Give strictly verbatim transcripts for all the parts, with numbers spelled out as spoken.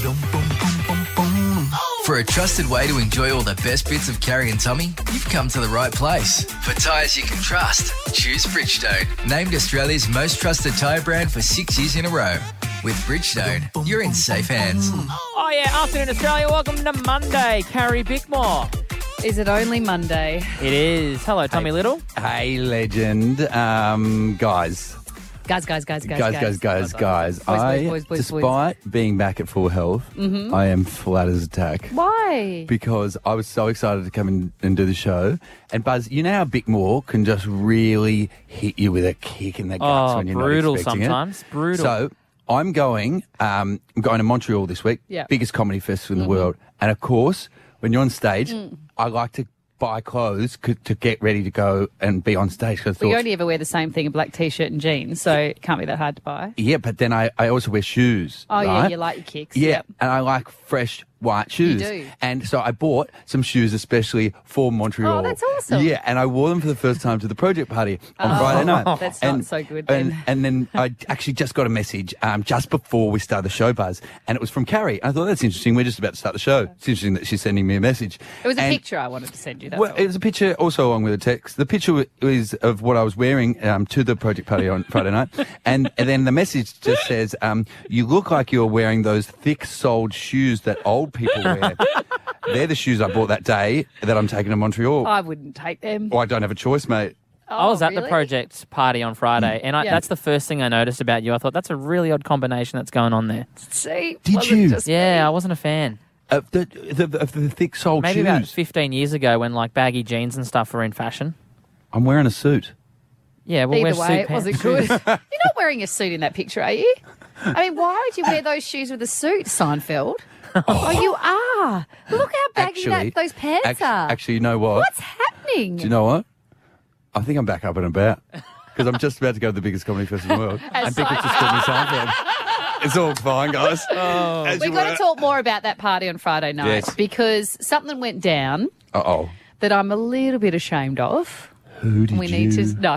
For a trusted way to enjoy all the best bits of Carrie and Tommy, you've come to the right place. For tyres you can trust, choose Bridgestone. Named Australia's most trusted tyre brand for six years in a row. With Bridgestone, you're in safe hands. Oh, yeah. Afternoon, Australia. Welcome to Monday. Carrie Bickmore. Is it only Monday? It is. Hello, Tommy Little. Hey, legend. Um, guys. Guys, guys, guys, guys, Guys, guys, guys, guys. Boys, boys, I, boys, boys, despite being back at full health, Mm-hmm. I am flat as a tack. Why? Because I was so excited to come in and do the show. And Buzz, you know how Bickmore can just really hit you with a kick in the guts Oh, when you're brutal not expecting sometimes. it. Brutal. So I'm going, um, I'm going to Montreal this week. Yeah. Biggest comedy festival in the world. And of course, when you're on stage, I like to buy clothes c- to get ready to go and be on stage. 'Cause I Well, you thought- only ever wear the same thing, a black T-shirt and jeans, so it can't be that hard to buy. Yeah, but then I, I also wear shoes. Oh, yeah, right? you like your kicks. Yeah, Yep. and I like fresh white shoes. do. And so I bought some shoes especially for Montreal. Oh, that's awesome. Yeah, and I wore them for the first time to the project party on Friday night. That's and, not so good And, then. and then I actually just got a message um, just before we started the show, Buzz, and it was from Carrie. I thought, that's interesting. We're just about to start the show. It's interesting that she's sending me a message. It was a And- picture I wanted to send you. That's well, all. it was a picture also along with a text. The picture wa- was of what I was wearing um, to the project party on Friday night. And, and then the message just says, um, you look like you're wearing those thick-soled shoes that old people wear. They're the shoes I bought that day that I'm taking to Montreal. I wouldn't take them. Well, I don't have a choice, mate. I was Oh, at the really? project party on Friday, and I, Yeah. that's the first thing I noticed about you. I thought, that's a really odd combination that's going on there. See, Did wasn't you? just Yeah, me. I wasn't a fan. Of the, the, of the thick-soled Maybe shoes. about fifteen years ago when, like, baggy jeans and stuff were in fashion. I'm wearing a suit. Yeah, we'll wear Either way, suit it pants. wasn't good. You're not wearing a suit in that picture, are you? I mean, why would you wear those shoes with a suit, Seinfeld? Oh, you are. Look how baggy Actually, that, those pants act- are. Actually, you know what? What's happening? Do you know what? I think I'm back up and about. Because I'm just about to go to the biggest comedy festival in the world. and people just call me Seinfeld. It's all fine, guys. Oh. We've got to talk more about that party on Friday night Yes. because something went down Uh-oh. that I'm a little bit ashamed of. Who did We you... need to no,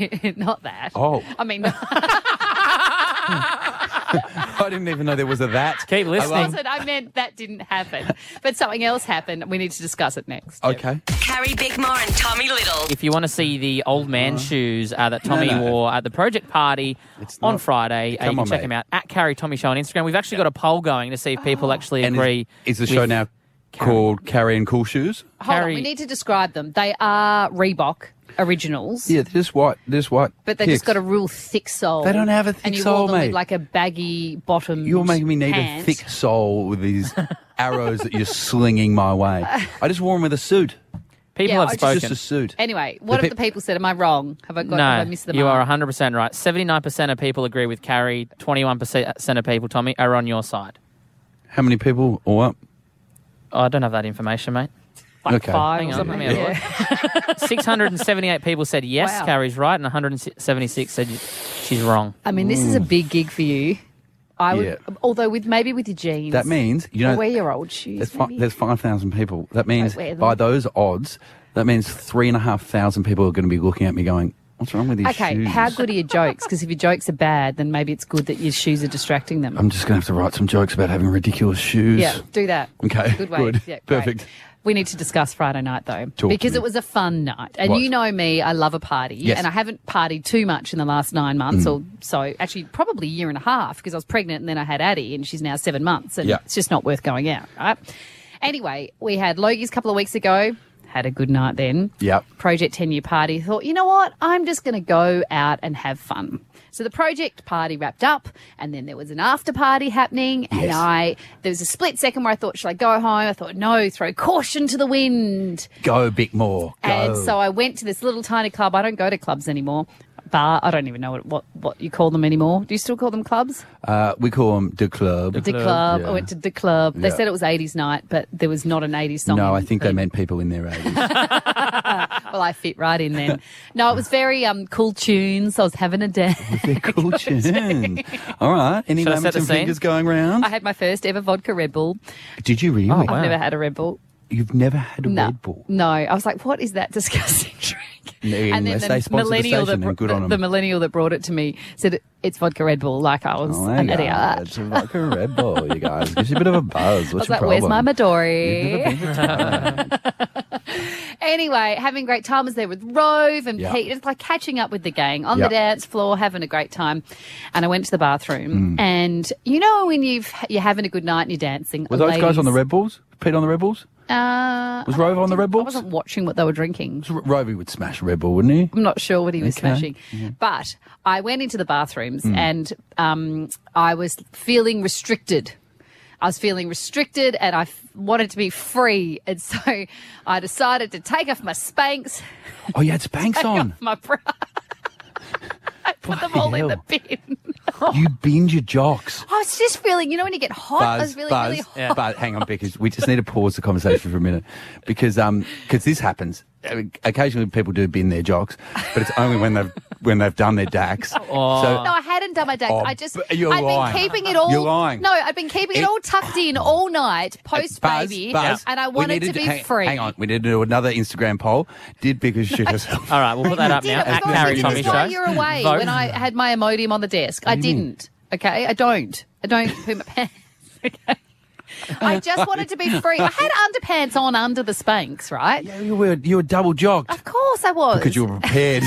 not that. Oh. I mean, I didn't even know there was a that. Keep it listening. wasn't. I meant that didn't happen, but something else happened. We need to discuss it next. Okay. Carrie Bickmore and Tommy Little. If you want to see the old man shoes uh, that Tommy no. wore at the project party It's on not- Friday, uh, you Come can on, check mate. him out at Carrie Tommy Show on Instagram. We've actually got a poll going to see if people actually And agree. is, is the show with now Carrie. called Carrie and Cool Shoes? Hold on, Carrie- we need to describe them. They are Reebok originals. Yeah, they're just white. They're just white. But they kicks. just got a real thick sole. They don't have a thick and you sole, wore them mate. with like a baggy bottom. You're making me need pant. a thick sole with these arrows that you're slinging my way. I just wore them with a suit. People Yeah, have I just- spoken. Just a suit. Anyway, what The have the pe- people said? Am I wrong? Have I got? no, have I missed the you mark? are one hundred percent right. seventy-nine percent of people agree with Carrie. twenty-one percent of people, Tommy, are on your side. How many people or what? Oh, I don't have that information, mate. Like Okay. five Hang or on, something. let me have a Yeah. six hundred seventy-eight people said yes, Wow. Carrie's right, and one hundred seventy-six said she's wrong. I mean, this is a big gig for you. I would, Yeah. although with maybe with your jeans. That means, you know, Or wear your old shoes. there's, fi- maybe. there's five thousand people. That means Don't wear them. by those odds, that means three and a half thousand people are going to be looking at me going, what's wrong with these Okay, shoes? how good are your jokes? Because if your jokes are bad, then maybe it's good that your shoes are distracting them. I'm just going to have to write some jokes about having ridiculous shoes. Yeah, do that. Okay, Good way. good. Yeah, great. Perfect. We need to discuss Friday night, though, Talk to because me. it was a fun night. And What? you know me, I love a party. Yes. And I haven't partied too much in the last nine months or so. Actually, probably a year and a half because I was pregnant and then I had Addie and she's now seven months. And Yeah. it's just not worth going out, right? Anyway, we had Logie's a couple of weeks ago. Had a good night then. Yep. Project ten year party. Thought, you know what? I'm just going to go out and have fun. So the project party wrapped up, and then there was an after party happening. And Yes. I, there was a split second where I thought, should I go home? I thought, no, throw caution to the wind. Go a bit more. Go. And so I went to this little tiny club. I don't go to clubs anymore. Bar. I don't even know what, what, what you call them anymore. Do you still call them clubs? uh, we call them the club. The club. yeah. I went to the club. They Yeah. said it was eighties night, but there was not an eighties song. No, in I think the- they meant people in their eighties. Well, I fit right in then. No, it was very um, cool tunes. I was having a dance. They're cool tunes. All right. Any Should I set moments the and scene? fingers going round? I had my first ever vodka Red Bull. Did you really? Oh, I've wow. never had a Red Bull. You've never had a No, Red Bull? no. I was like, what is that disgusting drink? Unless they sponsor the millennial station, that then good on the them. millennial that brought it to me said it's vodka Red Bull, like I was Oh, an there you idiot. go. It's like a Red Bull, you guys. Gives you a bit of a buzz. What's I was your like, where's problem? my You've never Midori? been to Thailand. Anyway, having a great time. I was there with Rove and Yeah. Pete, just like catching up with the gang on Yeah. the dance floor, having a great time. And I went to the Mm. bathroom, and you know when you've you're having a good night and you're dancing. Were those guys on the ladies- Red Bulls? Pete on the Red Bulls? Uh, Was Rover on the Red I Bulls? wasn't watching what they were drinking. R- Rover would smash a Red Bull, wouldn't he? I'm not sure what he was Okay. Mm-hmm. smashing. But I went into the bathrooms Mm. and um, I was feeling restricted. I was feeling restricted and I f- wanted to be free. And so I decided to take off my Spanx, Oh, you had Spanx take on. off my bra. I put them Bloody all in the hell. bin. You binned your jocks. I was just feeling, you know, when you get hot, I Buzz, was feeling Buzz, really hot. Yeah. but hang on, because we just need to pause the conversation for a minute because um because this happens. I mean, occasionally people do bin their jocks, but it's only when they've when they've done their dax. Oh. So No, I hadn't done my dax. Oh, I just, but you're I've lying. been keeping it all. You're lying. No, I've been keeping it It- all tucked in all night, post Buzz, baby, Buzz, and I we wanted to needed be hang, free. Hang on, we need to do another Instagram poll. Did Biggers shit herself? All right, we'll put that up did. now. It was At not- Carrie this Tommy is Show. why you're away Vote. when I had my Imodium on the desk. I do you mean? didn't. Okay, I don't. I don't poo my pants. Okay. I just wanted to be free. I had underpants on under the Spanx, right? Yeah, you were you were double jogged Of course I was. because you were prepared.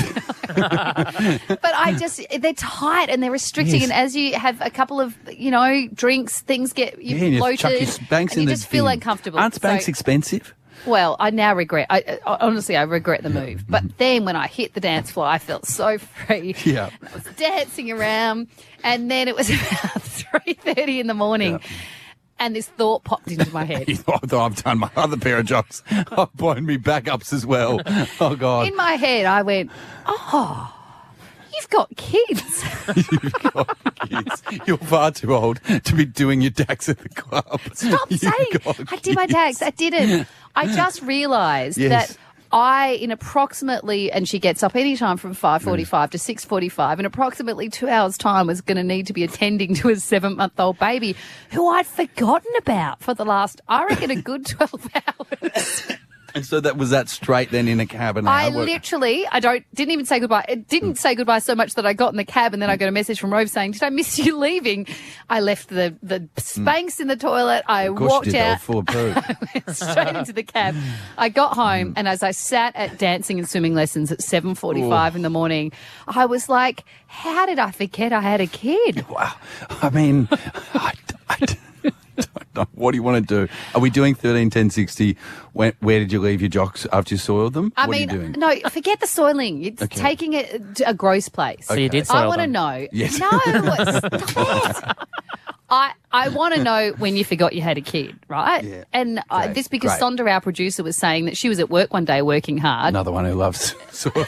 But I just, they're tight and they're restricting. Yes. And as you have a couple of, you know, drinks, things get you Yeah, and you bloated. chuck your Spanx and in you the just feel bin. uncomfortable. Aren't Spanx So- expensive? Well, I now regret. I, I honestly, I regret the move. But then when I hit the dance floor, I felt so free. Yeah. And I was dancing around, and then it was about three thirty in the morning, Yeah. and this thought popped into my head. You know, although I've done my other pair of jocks, I've blown me backups as well. Oh God! In my head, I went, "Oh, you've got kids." You've got kids. You're far too old to be doing your dax at the club. Stop You've saying got I did my kids. tags. I didn't. I just realised Yes. that I, in approximately, and she gets up any time from five forty-five to six forty-five, in approximately two hours' time, was going to need to be attending to a seven-month-old baby who I'd forgotten about for the last, I reckon, a good twelve hours. And so that was that straight then in a cab and I hour. literally, I don't, didn't even say goodbye. It didn't say goodbye so much that I got in the cab and then I got a message from Rove saying, "Did I miss you leaving?" I left the, the Spanx in the toilet. I Of course walked you did, they were out. full of poo. Straight into the cab. I got home, and as I sat at dancing and swimming lessons at seven forty-five in the morning, I was like, how did I forget I had a kid? Wow. I mean, I, I don't know. What do you want to do? Are we doing thirteen ten sixty? Where, where did you leave your jocks after you soiled them? I what mean, are you doing? no, forget the soiling. It's Okay. taking it to a gross place. So you did I soil want to them. know. Yes. No, stop it. I, I want to know when you forgot you had a kid, right? Yeah. And uh, Great, this because great. Sonda, our producer, was saying that she was at work one day working hard, Another one who loves soiled.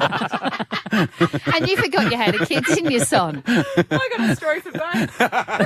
and you forgot you had a kid, didn't you, Son? I got a story for both.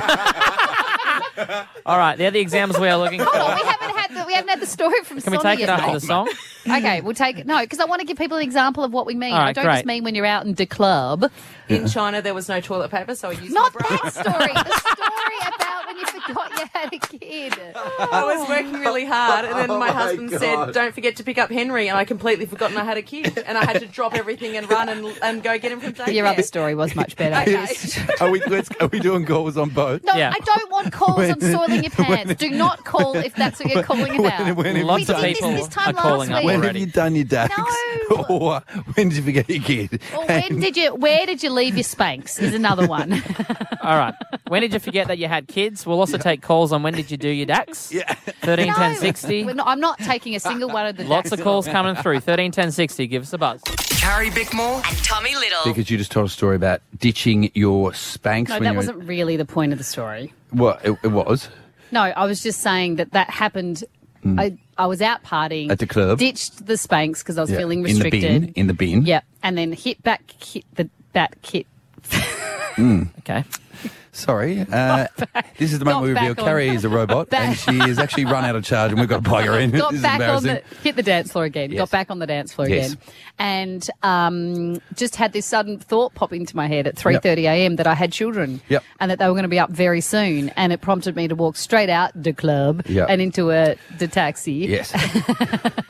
All right, they're the examples we are looking for. Hold on, we haven't had the, we haven't had the story from Can we Sonda take it yet, after mate. the song? Okay, we'll take it. No, because I want to give people an example of what we mean. All right, I don't great. just mean when you're out in the club. In China, there was no toilet paper, so I used Not my bra. that story. The story about when you forgot you had a kid. I was working really hard, and then Oh my my husband God. said, "Don't forget to pick up Henry," and I completely forgotten I had a kid, and I had to drop everything and run and, and go get him from daycare. Your other story was much better. Okay. are we? Let's, are we doing goals on both? No, Yeah. I don't want calls on soiling your pants. Do not call if that's what you're calling about. When, when have Lots you of we done, did this people this time are calling last up week. when have already. you done your dax? No. Or when did you forget your kid? Or when did you? Where did you leave your Spanx? Is another one. All right. When did you forget that you had kids? We'll also take calls on when did you do your dax? Yeah. thirteen ten No, sixty. we're not- I'm not taking a single one of the. Lots Daxes. of calls coming through. thirteen ten sixty. Give us a buzz. Carrie Bickmore. And Tommy Little. Because you just told a story about ditching your Spanx. No, when that you wasn't really the point of the story. Well, it, it was. No, I was just saying that that happened. I, I was out partying Mm. At the club? ditched the Spanx because I was Yeah, feeling in the restricted. bin. In the bin. Yep, and then hit back, hit the that hit. Okay. Sorry. Uh, this is the moment we Got reveal back on- Carrie is a robot Back- and she is actually run out of charge and we've got to plug her in. Got this is back on embarrassing. the hit the dance floor again. Yes. Got back on the dance floor Yes. again, and um, just had this sudden thought pop into my head at three thirty a.m. that I had children, Yep. and that they were going to be up very soon, and it prompted me to walk straight out the club Yep. and into a the taxi. Yes.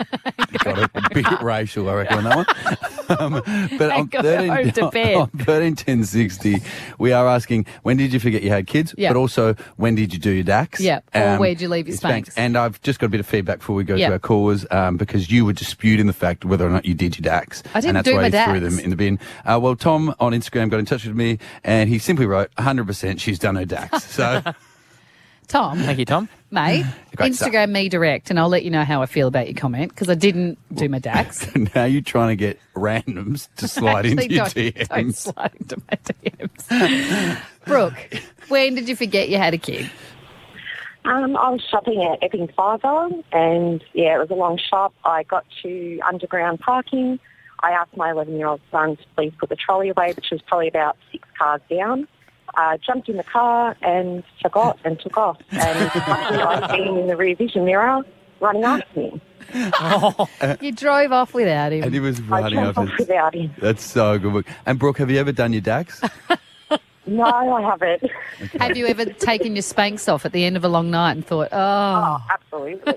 got a, a bit racial, I reckon, on that one. Um, but on go home to bed. on thirteen ten sixty, we are asking, when did you forget you had kids? Yep. But also, when did you do your Dax? Yep. Or where'd you leave your Spanx? And I've just got a bit of feedback before we go Yep. to our callers, um, because you were disputing the fact whether or not you did your Dax. I didn't and that's do why my you threw Dax. them in the bin. Uh, well, Tom on Instagram got in touch with me, and he simply wrote, one hundred percent she's done her Dax. So, Tom, Thank you, Tom. mate, Great stuff. Instagram me direct, and I'll let you know how I feel about your comment because I didn't do my Dax. now you're trying to get randoms to slide Actually, into your don't, D don't Ms. slide into my D Ms. Brooke, when did you forget you had a kid? Um, I was shopping at Epping Plaza, and yeah, it was a long shop. I got to underground parking. I asked my eleven-year-old son to please put the trolley away, which was probably about six cars down. Uh, jumped in the car and forgot and took off. And luckily I was seen in the rear vision mirror running after me. You drove off without him. And he was I running jumped off. off without him. That's so good. And Brooke, have you ever done your Dax? No, I haven't. Have you ever taken your Spanx off at the end of a long night and thought, oh, Oh, absolutely.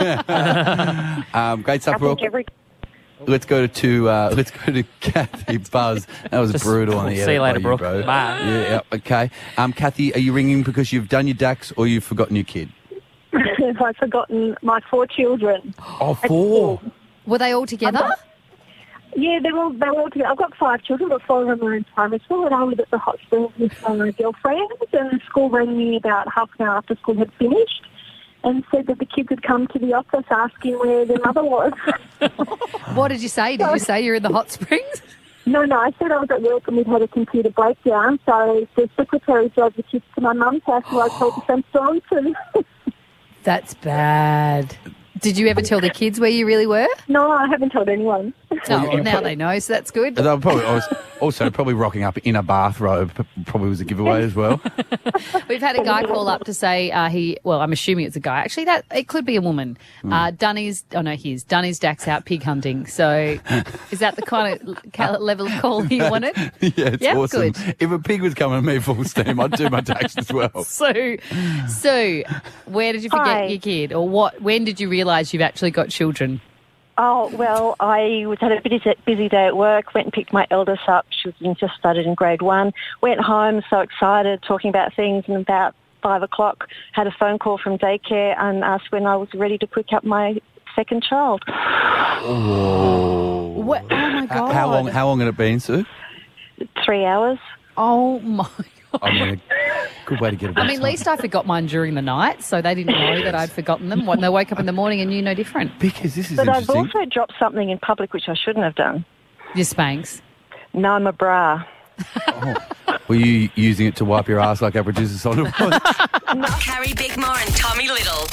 um, great I stuff, Brooke. think every... Let's go to uh, let's go to Kathy Buzz. That was Just- brutal on the air. see you later, by Brooke. bro. Bye. Yeah, yeah, okay. Um, Kathy, are you ringing because you've done your Dax or you've forgotten your kid? I've forgotten my four children. Oh, four. were they all together? Yeah, they're all, they're all together. I've got five children, but four of them are in primary school, and I was at the hot springs with my girlfriend, and the school rang me about half an hour after school had finished and said that the kids had come to the office asking where their mother was. What did you say? Did you say you're in the hot springs? No, no, I said I was at work and we'd had a computer breakdown, so the secretary drove the kids to my mum's house who I told the same story to. That's bad. Did you ever tell the kids where you really were? No, I haven't told anyone. Oh, well, now they know, so that's good. They were probably I was also probably rocking up in a bathrobe. Probably was a giveaway as well. We've had a guy call up to say uh, he, well, I'm assuming it's a guy. Actually, that it could be a woman. Uh, done his, oh no, his, done his Dax out pig hunting. So is that the kind of ca- level of call you wanted? Yeah, it's Yeah, awesome. good. If a pig was coming at me full steam, I'd do my Dax as well. So, so where did you forget Hi. your kid, or what? When did you realise you've actually got children? Oh, well, I was had a busy, busy day at work, went and picked my eldest up. She was in- just started in grade one. Went home, so excited, talking about things, and about five o'clock had a phone call from daycare and asked when I was ready to pick up my second child. Oh. What? Oh my How, god! how long? How long had it been, Sue? Three hours. Oh my god! I mean, a good way to get it. I mean, at least I forgot mine during the night, so they didn't know that I'd forgotten them. When they woke up in the morning and knew no different. because this is But I've interesting. also dropped something in public which I shouldn't have done. Your Spanx. No, I'm a bra. Were you using it to wipe your ass like our producer Sonda was? Carrie Bigmore and Tommy Little.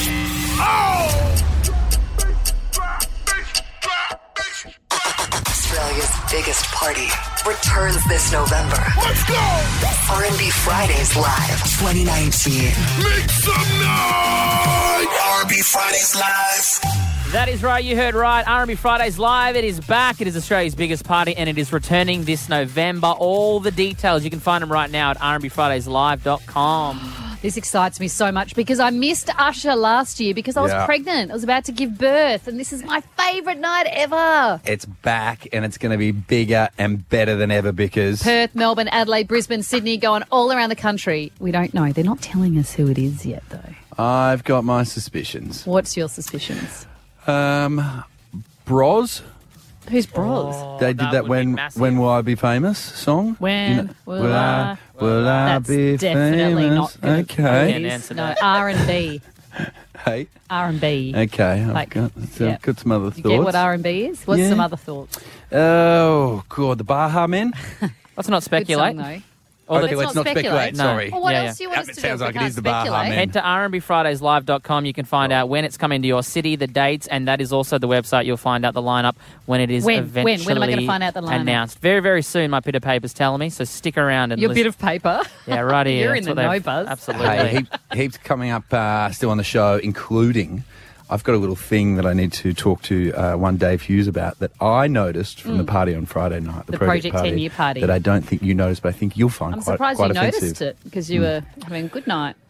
Australia's biggest party returns this November. Let's go! R and B Fridays Live twenty nineteen. Make some noise! R and B Fridays Live. That is right. You heard right. R and B Fridays Live. It is back. It is Australia's biggest party, and it is returning this November. All the details, you can find them right now at r and b fridays live dot com. This excites me so much because I missed Usher last year because I was Yeah. pregnant. I was about to give birth, and this is my favourite night ever. It's back, and it's going to be bigger and better than ever because Perth, Melbourne, Adelaide, Brisbane, Sydney, going all around the country. We don't know. They're not telling us who it is yet, though. I've got my suspicions. What's your suspicions? Um, Bros. Who's Bros? They did that that, would be when massive. when will I be famous song? When You know, will I- will I That's be definitely famous? not gonna Okay. Can't answer No, that. R and B. Hey. R and B. Okay. I've Like, got, so yeah. I've got some other You thoughts. get what R and B is? What's Yeah. some other thoughts? Oh God, the Baha Men. Let's not Good speculate. song, though. Or Okay, the- let's not speculate. No. Sorry. Well, what Yeah, else do you want That us to sounds do? like We it can't is the Baha speculate. Men. Head to r and b fridays live dot com. You can find out when it's coming to your city, the dates, and that is also the website. You'll find out the lineup when it is When? When? eventually When am I gonna find out the lineup? announced. Very, very soon, my bit of paper's telling me, so stick around and Your listen. bit of paper. Yeah, right here. You're in That's the what know they've- buzz. Absolutely. Hey, heap, heaps coming up uh, still on the show, including I've got a little thing that I need to talk to uh, one Dave Hughes about that I noticed from the party on Friday night, the, The Project party, ten-year party. that I don't think you noticed, but I think you'll find I'm quite, surprised quite you offensive. noticed it because you were having a good night.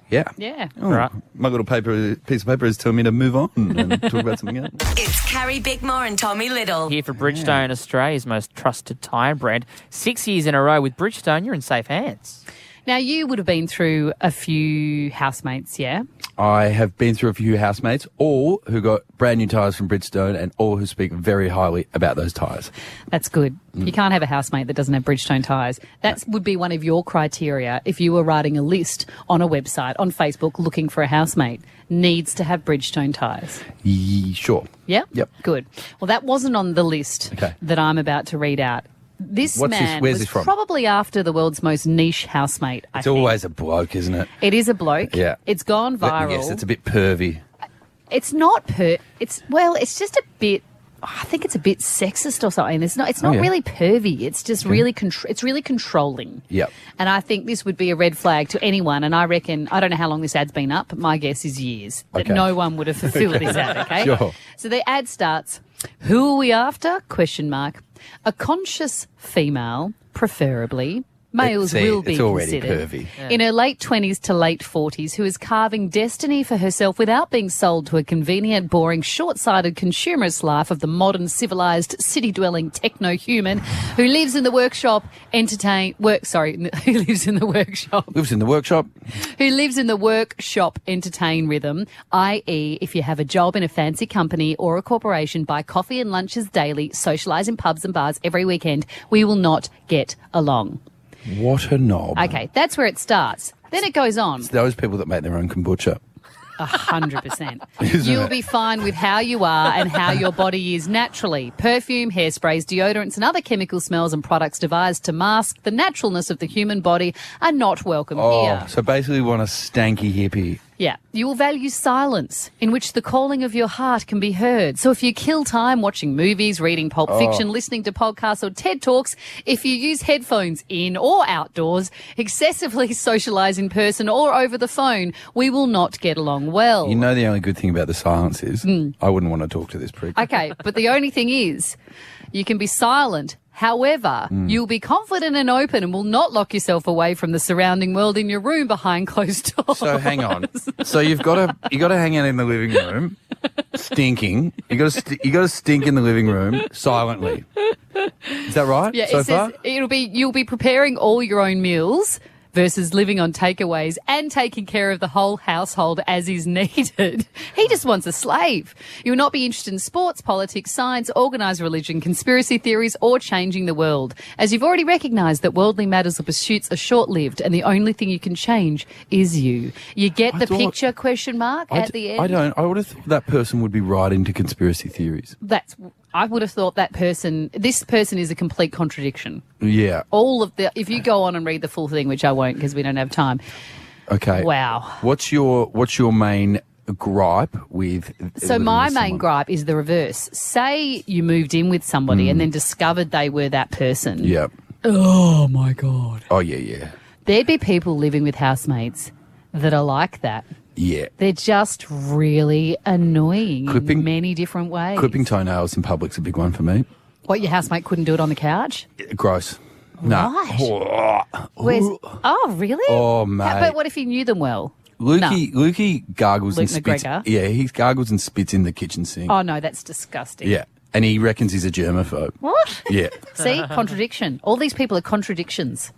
Yeah. Yeah. Oh, Right. My little paper piece of paper is telling me to move on and talk about something else. It's Carrie Bickmore and Tommy Little. Here for Bridgestone, Australia's most trusted tyre brand. Six years in a row with Bridgestone, you're in safe hands. Now, you would have been through a few housemates, yeah? I have been through a few housemates, all who got brand new tyres from Bridgestone and all who speak very highly about those tyres. That's good. You can't have a housemate that doesn't have Bridgestone tyres. That would be one of your criteria if you were writing a list on a website, on Facebook, looking for a housemate. Needs to have Bridgestone tyres. Ye- sure. Yeah? Yep. Good. Well, that wasn't on the list Okay. that I'm about to read out. This What's this- man where's was this from? probably after the world's most niche housemate, I It's think. always a bloke, isn't it? It is a bloke. Yeah. It's gone viral. Yes, it's a bit pervy. It's not per. It's well. It's just a bit. I think it's a bit sexist or something. It's not. It's not Oh, yeah. really pervy. It's just really. Contr- it's really controlling. Yep. And I think this would be a red flag to anyone. And I reckon I don't know how long this ad's been up, but my guess is years. That Okay. no one would have fulfilled this ad. Okay. Sure. So the ad starts. Who are we after? Question mark. A conscious female, preferably. Males See, will be it's already considered. pervy. In her late twenties to late forties, who is carving destiny for herself without being sold to a convenient, boring, short-sighted consumerist life of the modern, civilized, city-dwelling techno-human who lives in the workshop, entertain, work, sorry, who lives in the workshop, Lives in the workshop. who lives in the workshop entertain rhythm, that is, if you have a job in a fancy company or a corporation, buy coffee and lunches daily, socialise in pubs and bars every weekend, we will not get along. What a knob. Okay, that's where it starts. Then it goes on. It's those people that make their own kombucha. A hundred percent. Isn't You'll it? be fine with how you are and how your body is naturally. Perfume, hairsprays, deodorants and other chemical smells and products devised to mask the naturalness of the human body are not welcome Oh, here. so basically you want a stanky hippie. Yeah. You will value silence, in which the calling of your heart can be heard. So if you kill time watching movies, reading Pulp Oh. Fiction, listening to podcasts or TED Talks, if you use headphones in or outdoors, excessively socialise in person or over the phone, we will not get along well. You know the only good thing about the silence is I wouldn't want to talk to this prick. Okay, but the only thing is, you can be silent. However, Mm. you'll be confident and open and will not lock yourself away from the surrounding world in your room behind closed doors. So hang on. So you've got to you got to hang out in the living room, stinking. You got to st- you got to stink in the living room silently. Is that right? Yeah, so it far. says it'll be you'll be preparing all your own meals versus living on takeaways and taking care of the whole household as is needed. He just wants a slave. You will not be interested in sports, politics, science, organised religion, conspiracy theories or changing the world, as you've already recognised that worldly matters or pursuits are short-lived and the only thing you can change is you. You get I the thought- picture, question mark, I at d- the end? I don't. I would have thought that person would be right into conspiracy theories. That's, I would have thought that person, this person is a complete contradiction. Yeah. All of the, if you go on and read the full thing, which I won't because we don't have time. Okay. Wow. What's your What's your main gripe with? So living my with main someone? gripe is the reverse. Say you moved in with somebody and then discovered they were that person. Yeah. Oh my God. Oh yeah, yeah, There'd be people living with housemates that are like that. yeah. They're just really annoying Clipping- in many different ways. Clipping toenails in public's a big one for me. What, your housemate couldn't do it on the couch? Gross. No. Right. Where's, oh, really? Oh, How- mate. But what if you knew them well? Lukey, Lukey gargles Luke and spits. McGregor? Yeah, he gargles and spits in the kitchen sink. Oh, no, that's disgusting. Yeah, and he reckons he's a germaphobe. What? Yeah. See, contradiction. All these people are contradictions.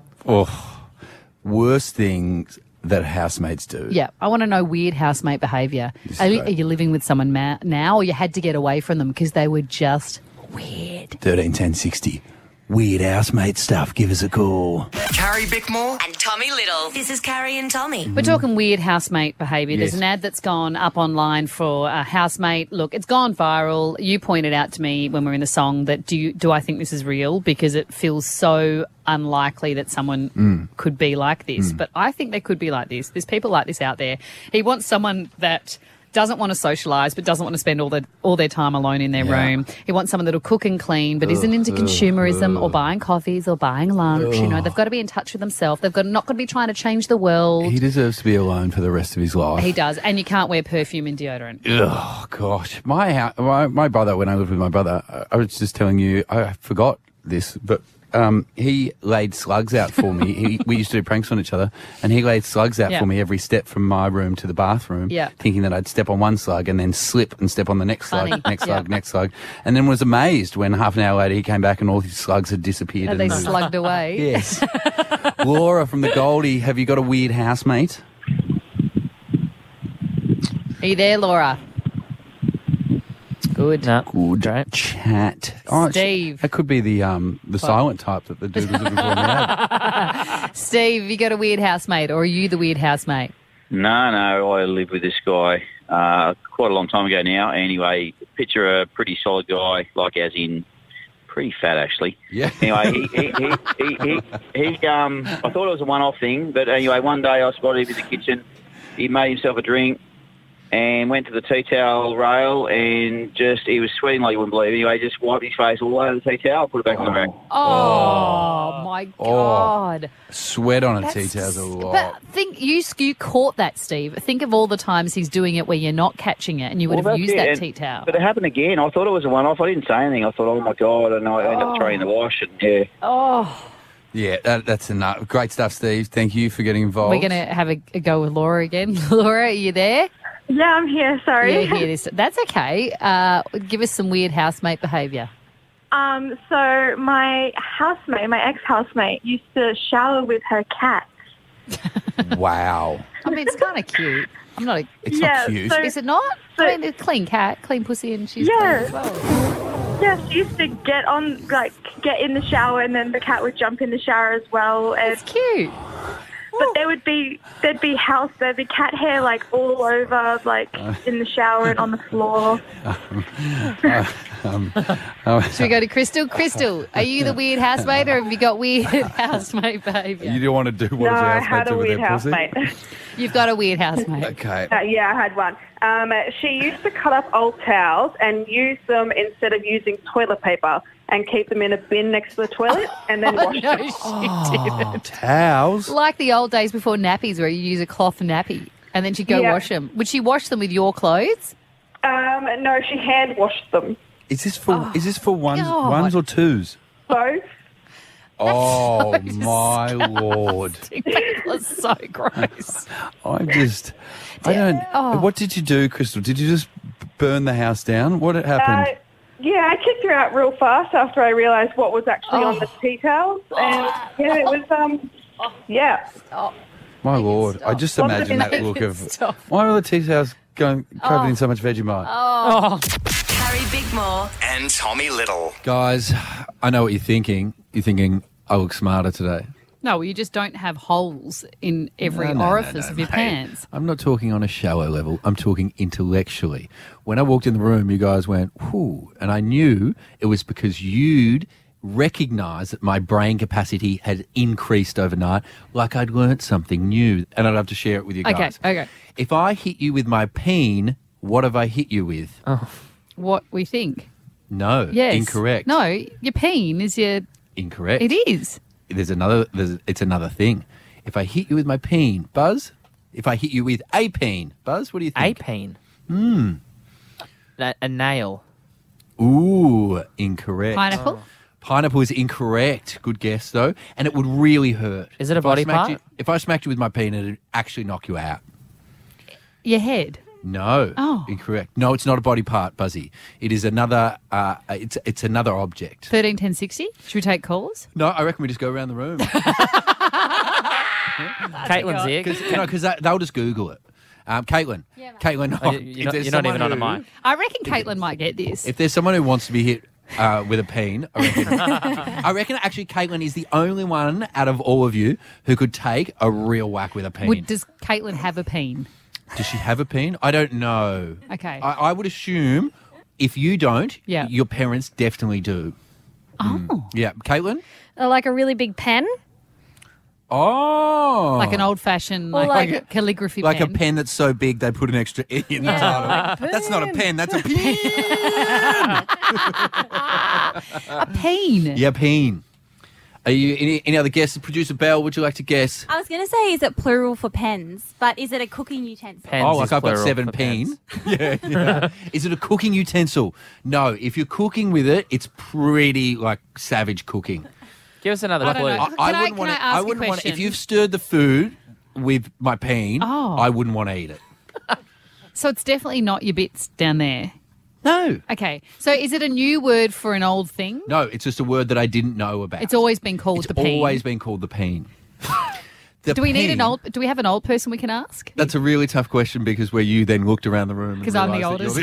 Oh, worst things that housemates do. Yeah, I want to know weird housemate behaviour. This Are, is you- great. are you living with someone ma- now, or you had to get away from them because they were just weird? Thirteen ten sixty. Weird housemate stuff. Give us a call. Carrie Bickmore And Tommy Little. This is Carrie and Tommy. We're talking weird housemate behaviour. There's Yes. an ad that's gone up online for a housemate. Look, it's gone viral. You pointed out to me when we were in the song that do you, do I think this is real? Because it feels so unlikely that someone Mm. could be like this. But I think they could be like this. There's people like this out there. He wants someone that doesn't want to socialise but doesn't want to spend all their all their time alone in their Yeah. room. He wants someone that'll cook and clean but isn't into consumerism or buying coffees or buying lunch. You know, they've got to be in touch with themselves. They've got not got to be trying to change the world. He deserves to be alone for the rest of his life. He does, and you can't wear perfume and deodorant. Oh gosh, my, hou- my my brother. When I lived with my brother, I- I was just telling you. I forgot this, but um, he laid slugs out for me. He, we used to do pranks on each other, and he laid slugs out Yeah. for me every step from my room to the bathroom, Yeah. thinking that I'd step on one slug and then slip and step on the next slug, Funny. next slug, Yeah. next slug, and then was amazed when half an hour later he came back and all his slugs had disappeared. And they moved. slugged away. Yes. Laura from the Goldie, have you got a weird housemate? Are you there, Laura? Good. No. Good Right. chat. Oh, it's- Steve. That could be the um the silent type that the dude was looking for in the ad. Steve, you got a weird housemate, or are you the weird housemate? No, no, I lived with this guy uh, quite a long time ago now. Anyway, picture a pretty solid guy, like as in pretty fat actually. Yeah. Anyway, he he, he, he, he, he um I thought it was a one-off thing, but anyway, one day I spotted him in the kitchen. He made himself a drink and went to the tea towel rail and just, he was sweating like you wouldn't believe. Anyway, just wiped his face all over the tea towel, put it back on the rack. Oh, my God. Sweat on a That's- tea towel's a lot. But think you you caught that, Steve. Think of all the times he's doing it where you're not catching it, and you would Well, have that's used it, that and- tea towel. But it happened again. I thought it was a one-off. I didn't say anything. I thought, oh, my God, and I ended up throwing the wash. And yeah. Oh, Yeah, that, that's enough. Great stuff, Steve. Thank you for getting involved. we're going to have a, a go with Laura again. Laura, are you there? Yeah, I'm here. Sorry. Yeah, here this. That's okay. Uh, give us some weird housemate behaviour. Um, so my housemate, my ex-housemate, used to shower with her cat. Wow. I mean, it's kind of cute. I'm not. A, It's Yeah, not cute. so- is it not? so- I mean, it's a clean cat, clean pussy, and she's Yeah. clean as well. Yeah, she used to get on, like, get in the shower, and then the cat would jump in the shower as well. And It's cute. but there would be there'd be house there'd be cat hair like all over, like in the shower and on the floor. um, um, Should we go to Crystal? Crystal, are you the weird housemate, or have you got weird housemate behaviour? you don't want to do what No, does your I housemate had do a with weird their pussy? housemate. You've got a weird housemate. Okay. Uh, yeah, I had one. Um, she used to cut up old towels and use them instead of using toilet paper and keep them in a bin next to the toilet and then Oh, wash no, them. she Oh, didn't. towels. Like the old days before nappies, where you use a cloth nappy and then she'd go Yeah. wash them. Would she wash them with your clothes? Um, no, she hand washed them. Is this for is this for ones God. ones or twos? Both. Oh my lord! People are so gross. I'm just, I don't. Oh. What did you do, Crystal? Did you just burn the house down? What had happened? Uh, yeah, I kicked her out real fast after I realised what was actually on the tea towels. And yeah, it was, um, yeah. my lord! I just Lots of imagine that insects. look of Stop. why are the tea towels going covered Oh. in so much Vegemite? Oh. Carrie Bigmore. And Tommy Little. Guys, I know what you're thinking. You're thinking I look smarter today. No, well, you just don't have holes in every No, no, no, orifice no, of your mate. pants. I'm not talking on a shallow level. I'm talking intellectually. When I walked in the room, you guys went, whoo, and I knew it was because you'd recognise that my brain capacity had increased overnight, like I'd learnt something new, and I'd love to share it with you Okay, guys. okay. If I hit you with my peen, what have I hit you with? What we think. No, Yes. incorrect. No, your peen is your... Incorrect. It is. There's another. There's, it's another thing. If I hit you with my peen, Buzz. If I hit you with a peen, Buzz. What do you A think? peen. Hmm. A, a nail. Ooh, incorrect. Pineapple? Pineapple is incorrect. Good guess though, and it would really hurt. Is it a If I body smacked part? You, if I smacked you with my peen, it'd actually knock you out. Your head. No. Oh. Incorrect. No, it's not a body part, Buzzy. It is another. Uh, it's it's another object. thirteen ten sixty. Should we take calls? No, I reckon we just go around the room. Caitlin's here. Because you know, 'cause that- they'll just Google it. Um, Caitlin, Caitlin, Oh, you- if you're not, there's you're not even someone on a who- mic. I reckon Caitlin might get this. If there's someone who wants to be hit uh, with a peen, I reckon, I reckon actually Caitlin is the only one out of all of you who could take a real whack with a peen. Would, does Caitlin have a peen? Does she have a peen? I don't know. Okay. I, I would assume if you don't, Yeah. your parents definitely do. Oh. Yeah, Caitlin? Uh, like a really big pen. Oh. Like an old-fashioned Or like, like- calligraphy Like pen. a pen that's so big they put an extra E in the Yeah. title. That's not a pen, that's a pen. A peen. Yeah, peen. Are you any, any other guesses? Producer Bell, would you like to guess? I was going to say, is it plural for pens? But is it a cooking utensil? Pens oh, like is I've got plural seven for peen. pens. yeah, yeah. Is it a cooking utensil? No. If you're cooking with it, it's pretty like savage cooking. Give us another I don't clue. know. I, Can I I- wouldn't can want I to. ask I a wouldn't want to. If question? you've stirred the food with my peen, Oh. I wouldn't want to eat it. So it's definitely not your bits down there. No. Okay. So is it a new word for an old thing? No, it's just a word that I didn't know about. It's always been called It's the peen. always been called the peen. The Do we need an peen- old? Do we have an old person we can ask? That's a really tough question because where you then looked around the room. Because I'm the oldest.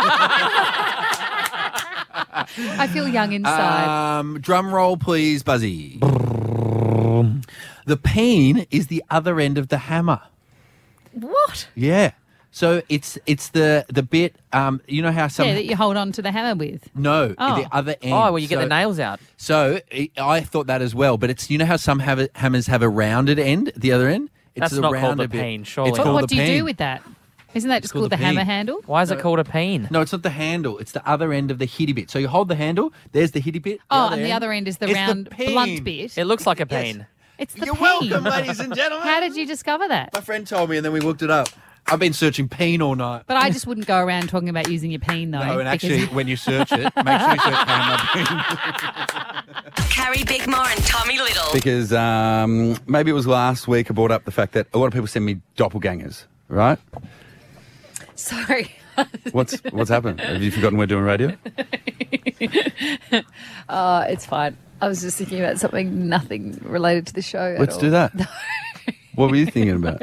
I feel young inside. Um, drum roll, please, Buzzy. The peen is the other end of the hammer. What? Yeah. So it's it's the the bit. Um, you know how some Yeah, that you hold on to the hammer with. no Oh. the other end. Oh, well, you get So- the nails out. So it, I thought that as well, but it's you know how some have it, hammers have a rounded end at the other end. It's That's a not called rounded the bit. peen, surely. It's What, called what the do you peen. do with that? Isn't that just called called the the hammer peen. handle? Why is it No. called a peen? No, it's not the handle. It's the other end of the hitty bit. So you hold the handle. There's the hitty bit. Oh, and the other end is the It's round peen. blunt bit. It looks like a peen. It's the You're peen. welcome, ladies and gentlemen. How did you discover that? My friend told me, and then we looked it up. I've been searching peen all night. But I just wouldn't go around talking about using your peen, though. No, and because actually, you- when you search it, make sure you search hammer peen. Carrie Bickmore and Tommy Little. Because um, maybe it was last week I brought up the fact that a lot of people send me doppelgangers, right? Sorry. What's what's happened? Have you forgotten we're doing radio? Oh, it's fine. I was just thinking about something nothing related to the show. at Let's all. do that. What were you thinking about?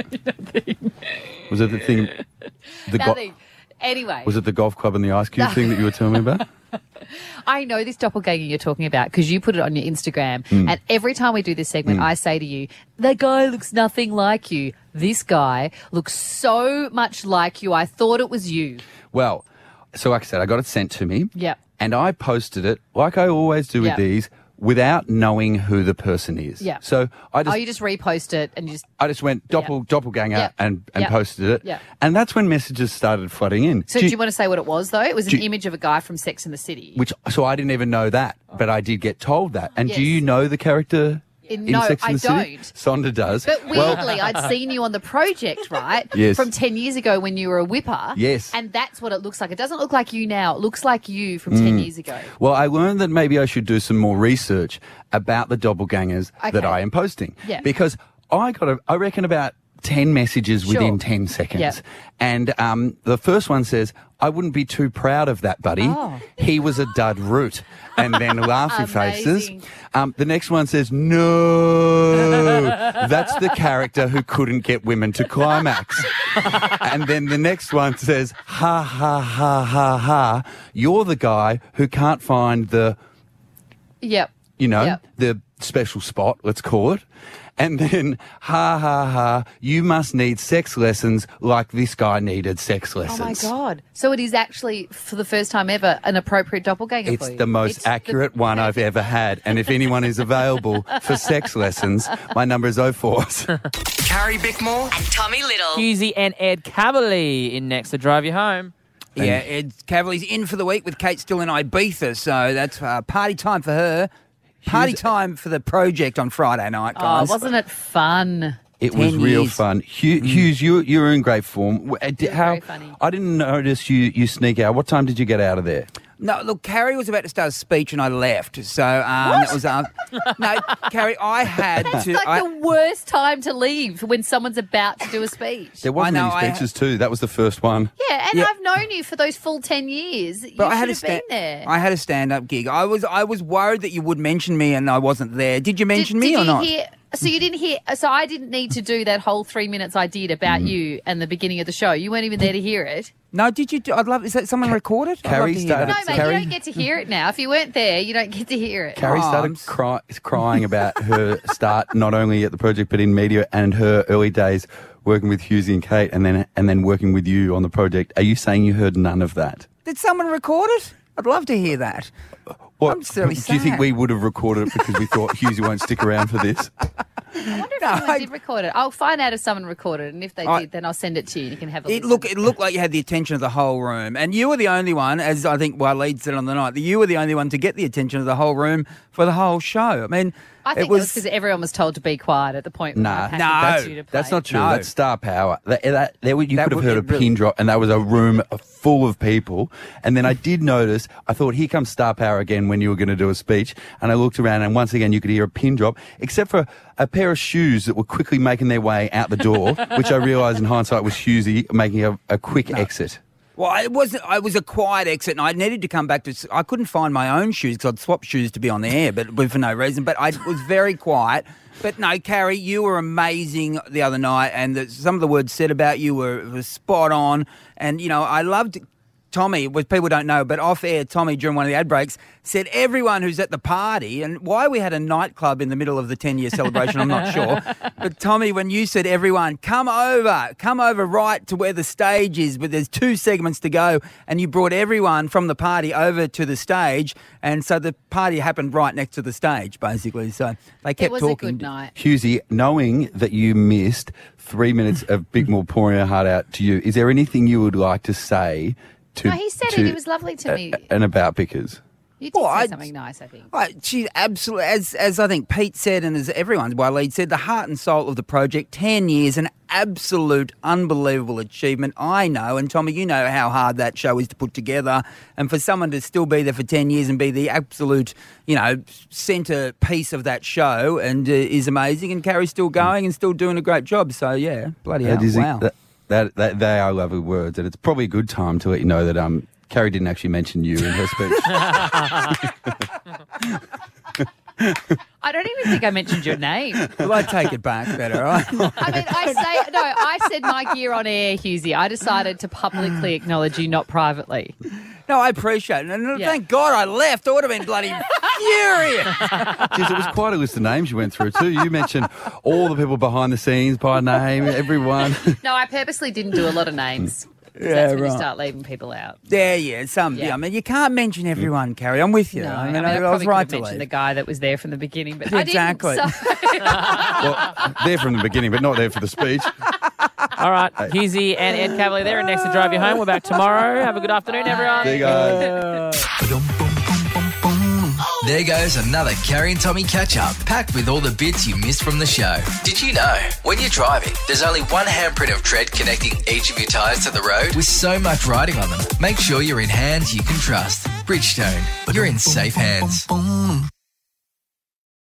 Was it the thing? The go- Nothing. Anyway. was it the golf club and the ice cube No. thing that you were telling me about? I know this doppelganger you're talking about because you put it on your Instagram. Mm. And every time we do this segment, Mm. I say to you, that guy looks nothing like you. This guy looks so much like you. I thought it was you. Well, so like I said, I got it sent to me. Yep. And I posted it, like I always do with Yep. these, without knowing who the person is. Yeah. So I just oh, you just repost it and you just. I just went doppel, doppelganger Yep. and, and Yep. posted it. Yep. And that's when messages started flooding in. So Do do you want to say what it was, though? It was do an you- image of a guy from Sex and the City. Which so I didn't even know that, but I did get told that. And do Yes. you know the character In- in no, Sex and I the City? don't. Sonda does. But Well, weirdly, I'd seen you on the project, right? Yes. From ten years ago when you were a whipper. Yes. And that's what it looks like. It doesn't look like you now. It looks like you from ten Mm. years ago. Well, I learned that maybe I should do some more research about the doppelgangers that Okay. I am posting. Yeah. Because I got, a, I reckon, about ten messages Sure. within ten seconds. Yeah. And um, the first one says, I wouldn't be too proud of that, buddy. Oh. He was a dud root. And then laughy faces. Amazing. Um, the next one says, no, that's the character who couldn't get women to climax. And then the next one says, ha, ha, ha, ha, ha, you're the guy who can't find the, Yep. you know, Yep. the special spot, let's call it. And then, ha, ha, ha, you must need sex lessons like this guy needed sex Oh lessons. my God. So it is actually, for the first time ever, an appropriate doppelganger It's for you. the most It's the- accurate one I've ever had. And if anyone is available for sex lessons, my number is oh four. Carrie Bickmore and Tommy Little. Husey and Ed Cavalier in next to drive you home. Yeah, Ed Cavalier's in for the week with Kate still in Ibiza, so that's uh, party time for her. Party time for the project on Friday night, Oh, guys. wasn't it fun? It was ten real years. fun. Hugh, Hughes, you you were in great form. W- uh, di- How very funny. I didn't notice you you sneak out. What time did you get out of there? No, look, Carrie was about to start a speech and I left. So um, that was uh, no, Carrie. I had That's to. like I, the worst time to leave when someone's about to do a speech. There wasn't I know, many I speeches too. That was the first one. Yeah, and Yeah. I've known you for those full ten years. You but I should had a have been sta- there. I had a stand-up gig. I was I was worried that you would mention me and I wasn't there. Did you mention did, me did or you not? Hear, so you didn't hear. So I didn't need to do that whole three minutes I did about Mm. you and the beginning of the show. You weren't even there to hear it. No, did you? Do, I'd love. Is that someone recorded? I'd love Carrie to hear started- No, that. mate, Carrie- you don't get to hear it now. If you weren't there, you don't get to hear it. Carrie Oh, started I'm s- cry, crying about her start not only at the project but in media and her early days working with Husey and Kate and then and then working with you on the project. Are you saying you heard none of that? Did someone record it? I'd love to hear that. What, I'm just really do you think sad. we would have recorded it because we thought Husey won't stick around for this? I wonder if No, someone I- did record it. I'll find out if someone recorded it, and if they I- did, then I'll send it to you. and You can have a It listen. look it looked like you had the attention of the whole room, and you were the only one, as I think Waleed said on the night, that you were the only one to get the attention of the whole room for the whole show. I mean, I think it it was was because everyone was told to be quiet at the point. Nah, where No. that's, you to That's play. not true. No. That's star power. That, that, there, you That could have would- heard a it really- pin drop, and that was a room full of people. And then I did notice, I thought, here comes star power again when you were going to do a speech. And I looked around, and once again, you could hear a pin drop, except for a pair of shoes that were quickly making their way out the door, which I realised in hindsight was Hughesy making a, a quick exit. Well, it wasn't. I was a quiet exit, and I needed to come back to. I couldn't find my own shoes because I'd swapped shoes to be on the air, but, but for no reason. But I was very quiet. But no, Carrie, you were amazing the other night, and the, some of the words said about you were, were spot on. And you know, I loved Tommy. What people don't know, but off air, Tommy during one of the ad breaks said everyone who's at the party, and why we had a nightclub in the middle of the ten year celebration, I'm not sure. But Tommy, when you said everyone, come over, come over right to where the stage is, but there's two segments to go, and you brought everyone from the party over to the stage, and so the party happened right next to the stage, basically. So they kept It was talking. a good night. Hughesy, knowing that you missed three minutes of Big More pouring her heart out to you, is there anything you would like to say to... No, he said to, it. He was lovely to me. And about Bickers? You did Well, say I- something nice, I think. Right, she absolutely, as as I think Pete said, and as everyone, Waleed said, the heart and soul of the project. Ten years, an absolute unbelievable achievement. I know, and Tommy, you know how hard that show is to put together, and for someone to still be there for ten years and be the absolute, you know, centrepiece of that show, and uh, is amazing. And Carrie's still going and still doing a great job. So yeah, bloody hell, That is- wow. that, that, that, they are lovely words, and it's probably a good time to let you know that um, Carrie didn't actually mention you in her speech. I don't even think I mentioned your name. Well, I take it back better, right? I mean, I say no. I said Mike here on air, Hughesy. I decided to publicly acknowledge you, not privately. No, I appreciate it. And Yeah. thank God I left. I would have been bloody furious. Jeez, it was quite a list of names you went through too. You mentioned all the people behind the scenes by name, everyone. No, I purposely didn't do a lot of names. 'Cause Yeah, that's when right. you start leaving people out. Yeah, yeah, some. Yeah. Yeah. I mean, you can't mention everyone, Carrie. I'm with you. No, I mean, I, I, I was probably right could to have mentioned leave. the guy that was there from the beginning, but Exactly. I didn't. So. Well, there from the beginning, but not there for the speech. All right, Hughesy and Ed Cavalier there, and next to drive you home. We're back tomorrow. Have a good afternoon, everyone. There you go. There goes another Carrie and Tommy catch-up, packed with all the bits you missed from the show. Did you know, when you're driving, there's only one handprint of tread connecting each of your tyres to the road? With so much riding on them, make sure you're in hands you can trust. Bridgestone, you're in safe hands.